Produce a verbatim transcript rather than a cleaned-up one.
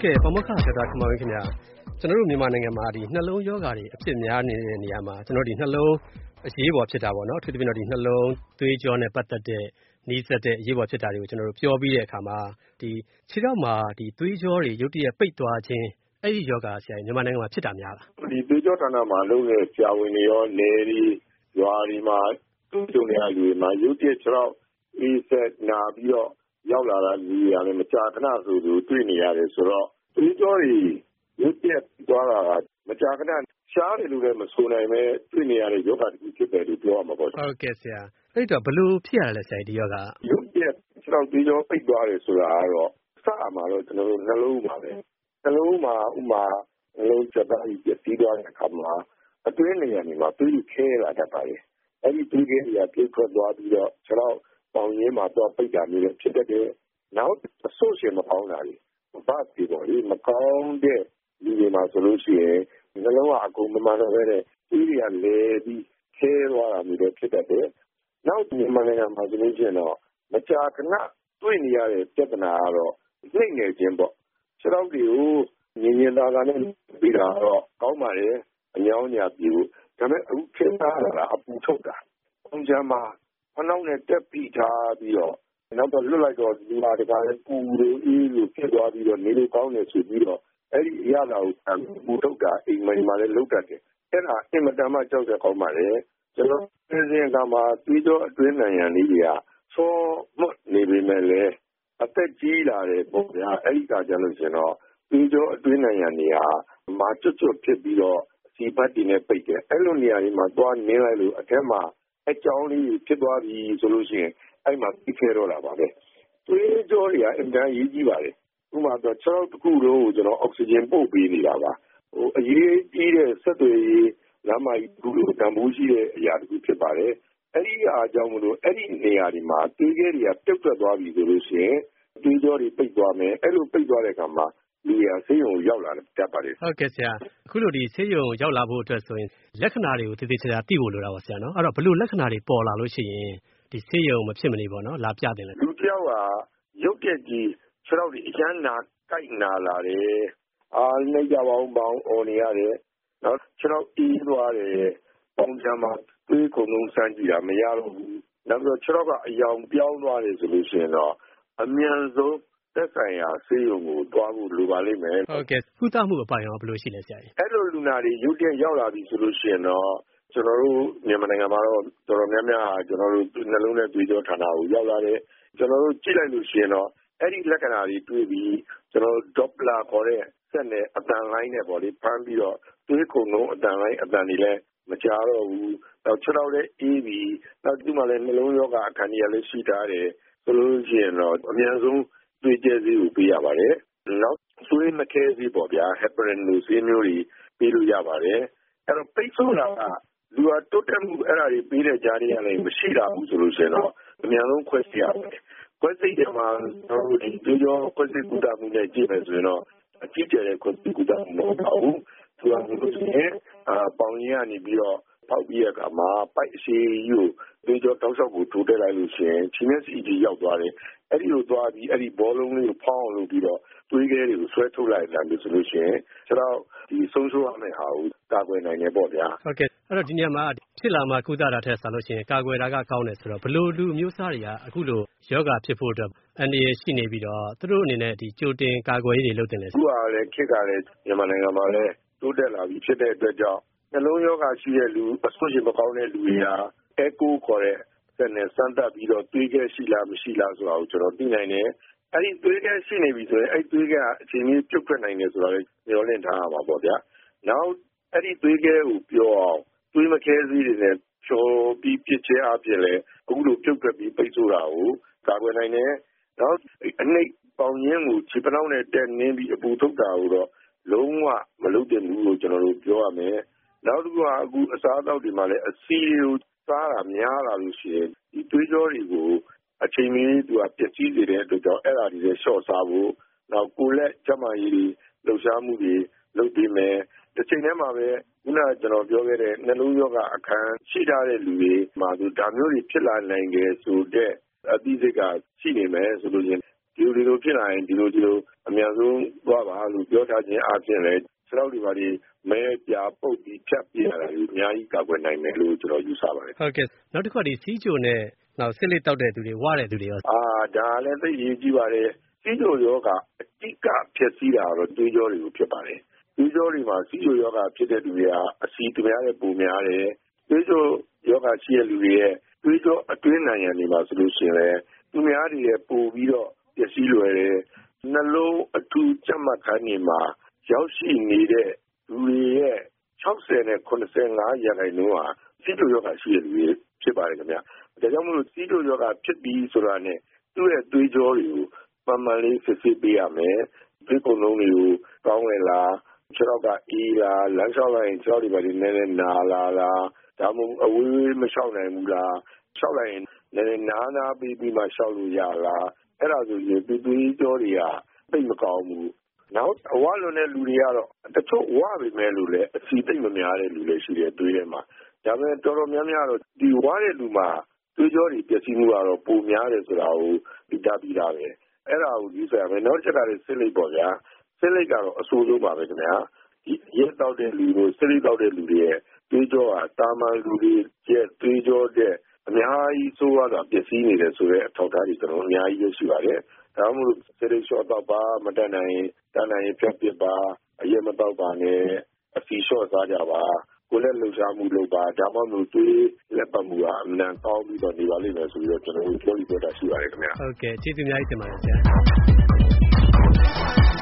ကဲ့ပါမောက္ခဒေါက်တာခင်မောင်ဝင်းခင်ဗျာကျွန်တော်တို့မြန်မာနိုင်ငံမှာဒီနှလုံးရောဂါတွေအဖြစ်များနေတဲ့နေရာမှာကျွန်တော်ဒီနှလုံးအရေးပေါ်ဖြစ်တာပေါ့နော်အထူးသဖြင့်တော့ဒီနှလုံးသွေးကြောနဲ့ပတ်သက်တဲ့နီးစပ်တဲ့အရေးပေါ်ဖြစ်တာတွေကိုကျွန်တော်တို့ပြောပြီးတဲ့အခါမှာဒီခြေထောက်မှာဒီသွေးကြောတွေရုတ်တရက်ပိတ်သွားခြင်းအဲ့ဒီယောဂဆရာမြန်မာနိုင်ငံမှာဖြစ်တာများလားဒီသွေးကြောဌာနမှာလုပ်တဲ့ဆရာဝန်တွေရောနယ်တွေရွာတွေမှာသူ့ကြုံနေရလူတွေမှာရုတ်တရက်ခြေထောက်အေးဆက်နာပြီးတော့ရောက်လာတာလူတွေလည်းမကြာခဏဆိုသူတွေ့နေရတယ်ဆိုတော့သွေးကြောတွေရုတ်တရက်သွားတာကမကြာခဏရှားတယ်လို့လည်းမဆိုနိုင်ပဲတွေ့နေရတဲ့ယောဂတစ်ခုဖြစ်တယ်လို့ပြောရမှာပေါ့ဟုတ်ကဲ့ဆရာအဲ့တော့ဘယ်လိုဖြစ်ရလဲဆရာဒီယောဂရုတ်တရက်ခြေထောက်သွေးကြောပိတ်သွားတယ်ဆိုတာကတော့စအမှာတော့ကျွန်တော်တို့နှလုံးမှာပဲနှလုံးမှာဥမာနှလုံးချက်သားကြီးပြည့်စည်သွားတဲ့အခါမှာအတွင်းနေရာတွေမှာသွေးခဲလာတတ်ပါတယ်အဲ့ဒီသွေးခဲတွေကပြည့်ထွက်သွားပြီးတော့ခြေထောက်ပေါင်ရင်းမှာတော့ပိတ်တာမျိုးလည်းဖြစ်တတ်တယ်နောက်အဆိုးရှင်မကောင်းတာတွေဘာဖြစ်ပေါ်လဲမကောင်းတဲ့လူတွေမှာဆိုလို့ရှိရင်နှလုံးကအကုန်မမှန်တော့ပဲနဲ့သွေးတွေကလဲပြီးခဲသွားတာမျိုးလည်းဖြစ်တတ်တယ်နောက်မြန်မာနိုင်ငံမှာဆိုလို့ရှိရင်တော့မကြာခဏတွေ့နေရတဲ့ပြဿနာကတော့နှိမ့်နေခြင်းပေါ့ခြေထောက်တွေကိုငင်ငင်သာသာနဲ့ပြီးတာတော့ကောင်းပါလေအညောင်းညာပြေဘူးဒါပေမဲ့အခုခေတ်သားတာအပူထုတ်တာပုံစံမှာဖနှောက်နဲ့တက်ပြီးထားပြီးတော့နောက်တော့လွတ်လိုက်တော့ဒီမှာတခါလဲပူလို့အေးလို့ဖြစ်သွားပြီးတော့နေလို့ကောင်းတယ်ဆိုပြီးတော့အဲ့ဒီအရာလာကိုပူထုတ်တာအိမ်မင်းမှာလည်းလုတ်တတ်တယ်အဲ့ဒါအင်မတန်မှကြောက်ရကောင်းပါလေကျွန်တော်ပြင်စင်ကမှာပြီးတော့အတွင်းနိုင်ငံလေးတွေကဆောမနေပေမဲ့လည်းအသက်ကြီးလာတယ်ပေါ့ဗျာအဲ့ဒီကကြလို့ရှင်တော့ပြီးတော့အတွင်းနိုင်ငံတွေဟာမာကျွတ်ကျွတ်ဖြစ်ပြီးတော့စီပတ်တင်နဲ့ပိတ်တယ်အဲ့လိုနေရာတွေမှာသွားနင်းလိုက်လို့အထက်မှာအကြောင်းလေးဖြစ်သွားပြီဆိုလို့ရှိရင်အဲ့မှာပြီးခဲတော့လာပါပဲသွေးကြောတွေကအင်တန်ရေးကြီးပါတယ်ဥပမာတော့ခြေထောက်တစ်ခုလုံးကိုကျွန်တော်အောက်ဆီဂျင်ပို့ပေးနေတာပါဟိုအရေးကြီးတဲ့ဆက်သွယ်ရေးလမ်းမကြီးတစ်ခုလိုတန်ဖိုးရှိတဲ့အရာတစ်ခုဖြစ်ပါတယ်အဲ့ဒီအားကြောင့်မလို့အဲ့ဒီနေရာတွေမှာသွေးခဲတွေကပြုတ်ထွက်သွားပြီဆိုလို့ရှိရင်သွေးကြောတွေပိတ်သွားမယ်အဲ့လိုပိတ်သွားတဲ့အခါမှာလူရဆေးရုံရောက်လာတတ်ပါတယ်ဟုတ်ကဲ့ဆရာအခုလိုဒီဆေးရုံရောက်လာဖို့အတွက်ဆိုရင်လက္ခဏာတွေကိုသေသေးချာချာသိဖို့လိုတာပါဆရာနော်အဲ့တော့ဘယ်လိုလက္ခဏာတွေပေါ်လာလို့ရှိရင်ဒီဆေးရုံမဖြစ်မနေပေါ့နော်လာပြတယ်လေလူတစ်ယောက်ကရုပ်တက်ကြီးခြေထောက်တွေအကျန်းနာကိုက်နာလာတယ်အာနှိမ့်ကြပါအောင်ပေါင်းអော်နေရတယ်နော်ခြေထောက်တီးသွားတယ်ပုံစံမှာသွေးကုန်လုံးစမ်းကြည့်တာမရတော့ဘူးနောက်ပြီးတော့ခြေထောက်ကအယောင်ပြောင်းသွားတယ်ဆိုလို့ရှိရင်တော့အမြန်ဆုံးသက်ဆိုင်ရာဆေးရုံကိုတွားဖို့လိုပါလိမ့်မယ်ဟုတ်ကဲ့ကုသမှုအပိုင်းရောဘယ်လိုရှိလဲဆရာကြီးအဲ့လိုလူနာတွေရုတ်တရက်ရောက်လာပြီဆိုလို့ရှိရင်တော့ကျွန်တော်တို့မြန်မာနိုင်ငံမှာတော့တော်တော်များများကျွန်တော်တို့နှလုံးနဲ့သွေးကြောဌာနကိုရောက်လာတယ်ကျွန်တော်တို့ကြည့်လိုက်လို့ရှိရင်တော့အဲ့ဒီလက္ခဏာတွေတွေ့ပြီးကျွန်တော်တို့ Doppler ခေါ်တဲ့ဆက်နဲ့အတန်လိုင်းနဲ့ပေါ့လေဖမ်းပြီးတော့သွေးကုန်လုံးအတန်လိုင်းအတန်တွေလည်းမကြတော့ဘူးနောက်ခြေထောက်လည်းအေးပြီးနောက်ဒီမှာလည်းနှလုံးရောဂါအခါကြီးလည်းရှိထားတယ်ဆိုလို့ရှိရင်တော့အများဆုံးသွေးကျဲဆေးကိုပေးရပါတယ်နောက်သွေးမခဲဆေးပေါ့ဗျာ heparin လိုဆေးမျိုးတွေပေးလို့ရပါတယ်အဲ့တော့ပိတ်ဆို့တာကလူဟာတိုးတက်မှုအဲ့ဒါတွေပေးတဲ့ကြားတွေလည်းမရှိတာဘူးဆိုလို့ရှိရင်တော့အများဆုံးခွဲစိရပါတယ်ခွဲစိတယ်မှာတို့ဒီဒီရောခွဲစိကုသမှုနဲ့ကြည့်မယ်ဆိုရင်တော့အကြည့်ကျတဲ့ခွဲစိကုသမှုမဟုတ်ပါဘူးသူကလို့ရှိရင်အာပေါင်ရင်းကနေပြီးတော့ပေါက်ပြီးရကမှာပိုက်အရှိယူဒီကြောတောက်လျှောက်ကိုထိုးတက်လိုက်လို့ရှိရင်ခြေမျက်စိကြီးရောက်သွားတယ်အဲ့ဒီလိုသွားပြီးအဲ့ဒီဘောလုံးလေးကိုဖောင်းအောင်လုပ်ပြီးတော့သွေးခဲတွေကိုဆွဲထုတ်လိုက်တယ်လို့ဆိုလို့ရှိရင်ကျတော့ဒီဆုံးရှုံးရမယ့်ဟာကိုကာကွယ်နိုင်တယ်ပေါ့ဗျာဟုတ်ကဲ့အဲ့တော့ဒီနေရာမှာဖြစ်လာမှကုသတာထက်ဆိုလို့ရှိရင်ကာကွယ်တာကကောင်းတယ်ဆိုတော့ဘလို့လူမျိုးစားတွေကအခုလိုယောဂဖြစ်ဖို့အတွက်အန္တရာယ်ရှိနေပြီးတော့သူတို့အနေနဲ့ဒီကြိုတင်ကာကွယ်ရေးတွေလုပ်တင်တယ်အခုကလည်းခေတ်ကလည်းမြန်မာနိုင်ငံမှာလည်းတိုးတက်လာပြီးဖြစ်တဲ့အတွက်ကြောင့်နှလုံးရောဂါရှိတဲ့လူအဆုတ်ရှင်မကောင်းတဲ့လူတွေဟာအကိုခေါ်တဲ့ဆက်နဲ့စမ်းသပ်ပြီးတော့သွေးခဲရှိလားမရှိလားဆိုတာကိုကျွန်တော်သိနိုင်တယ်အဲ့ဒီသွေးခဲရှိနေပြီဆိုရင်အဲ့သွေးခဲကအချိန်ကြီးပြုတ်ထွက်နိုင်တယ်ဆိုတာလည်းမျှော်လင့်ထားရမှာပေါ့ဗျာနောက်အဲ့ဒီသွေးခဲကိုပြောအောင်သွေးမခဲစည်းတွေနဲ့ဖြောပြီးပြစ်ချအပြစ်လဲအခုလိုပြုတ်ထွက်ပြီးပိတ်ဆို့တာကိုကာကွယ်နိုင်တယ်နောက်အနှိပ်ပေါင်ရင်းကိုခြေပနှောက်နဲ့တက်နင်းပြီးအပူထုတ်တာကိုတော့လုံးဝမလုပ်တဲ့ဘူးလို့ကျွန်တော်တို့ပြောရမယ်နောက်တစ်ခုကအခုအစားအသောက်တွေမှာလည်းအဆီကိုစားတာများလာလို့ရှိရင်ဒီသွေးကြောတွေကိုအချိန်မီသူကပျက်စီးစေတဲ့အတွက်ကြောင့်အဲ့ဒါတွေလည်းရှော့စားဖို့နောက်ကိုလက်ကျမကြီးတွေလှုပ်ရှားမှုတွေလုပ်ပြီးမယ်တစ်ချိန်တည်းမှာပဲခုနကကျွန်တော်ပြောခဲ့တဲ့နှလုံးရောဂါအခန်းရှိထားတဲ့လူတွေမှာသူဒါမျိုးတွေဖြစ်လာနိုင်တယ်ဆိုတဲ့အသိစိတ်ကရှိနေမယ်ဆိုလို့ရင်ဒီလိုဒီလိုဖြစ်လာရင်ဒီလိုဒီလိုအများဆုံးသွားပါလို့ပြောထားခြင်းအပြင်လည်းခြေထောက်တွေပါဒီမဲပြပုတ်ပြီးဖြတ်ပြရတာဒီအများကြီးကာကွယ်နိုင်မယ်လို့ကျွန်တော်ယူဆပါတယ်ဟုတ်ကဲ့နောက်တစ်ခါဒီစီးကြိုနဲ့နောက်စစ်လေးတောက်တဲ့သူတွေဝတဲ့သူတွေရောအာဒါလည်းသိရေးကြည့်ပါတယ်စီးကြိုယောဂအတိကဖြစ်စည်းတာတော့တွေးကြောတွေကိုဖြစ်ပါတယ်တွေးကြောတွေမှာစီးကြိုယောဂဖြစ်တဲ့လူတွေကအစီတများတဲ့ပုံများတယ်တွေးကြောယောဂရှိတဲ့လူတွေရဲ့တွေးကြောအတွင်းနိုင်ရံတွေမှာဆိုလို့ရှိရင်လည်းသူများတွေရဲ့ပို့ပြီးတော့ပျက်စီးလွယ်တယ်နှလုံးအထူးကြက်မှတ်ခန်းတွေမှာရောက်ရှိနေတဲ့လူတွေရဲ့၆၀နဲ့၇၅ရာခိုင်နှုန်းဟာစီးကြိုယောဂရှိတဲ့လူတွေဖြစ်ပါတယ်ခင်ဗျာဒါကြောင့်မို့လို့စီးကြိုယောဂဖြစ်ပြီးဆိုတာနဲ့သူ့ရဲ့သွေးကြောတွေကိုမှန်မှန်လေးစစ်ဆေးပေးရမယ်ဒီကုလုံးတွေကိုကောင်းရလားခြေထောက်ကအေးလားလမ်းလျှောက်လိုက်ရင်ခြေထောက်တွေပါနေနေနာလာလားဒါမှမဟုတ်အဝေးမလျှောက်နိုင်ဘူးလားလျှောက်လိုက်ရင်လည်းနားနားပြီးပြီးမှလျှောက်လို့ရလားအဲ့ဒါဆိုရင်ဒီသွေးကြောတွေကသိမကောင်းဘူးနောက်အဝလွန်တဲ့လူတွေကတော့တချို့ဝပေမဲ့လို့လည်းအစီသိမ့်မများတဲ့လူတွေရှိတယ်သွေးထဲမှာဒါပေမဲ့တော်တော်များများတော့ဒီဝတဲ့လူမှာသွေးကြောတွေပျက်စီးမှုကတော့ပိုများတယ်ဆိုတာကိုသိတတ်ပြီးသားပဲအဲ့ဒါကိုဒီဆိုရမယ်နောက်ချက်ကလည်းစစ်လိပ်ပေါ့ဗျာစစ်လိပ်ကတော့အဆိုးဆုံးပါပဲခင်ဗျာဒီရဲတောက်တဲ့လူတို့စစ်လိပ်တောက်တဲ့လူတွေရဲ့သွေးကြောဟာတာမန်လူတွေရဲ့သွေးကြောတဲ့အများကြီးဆိုးရတာပျက်စီးနေတယ်ဆိုတဲ့အထောက်အထားတွေကျွန်တော်အများကြီးရရှိပါတယ်ဒါမှမဟုတ်စစ်လိပ်လျှော့တော့ပါမတတ်နိုင်ရင်တတ်နိုင်ရင်ဖြတ်ပစ်ပါအရဲမတော့ပါနဲ့အစီလျှော့စားကြပါကိုယ်လက်လှုပ်ရှားမှုလုပ်ပါဒါမှမဟုတ်သွေးလက်ပတ်မှုကအမှန်ကောင်းပြီးတော့နေပါလိမ့်မယ်ဆိုပြီးတော့ကျွန်တော်တို့ပြောပြီးပြောတာရှိပါတယ်ခင်ဗျာဟုတ်ကဲ့ကျေးဇူးအများကြီးတင်ပါတယ်ဆရာ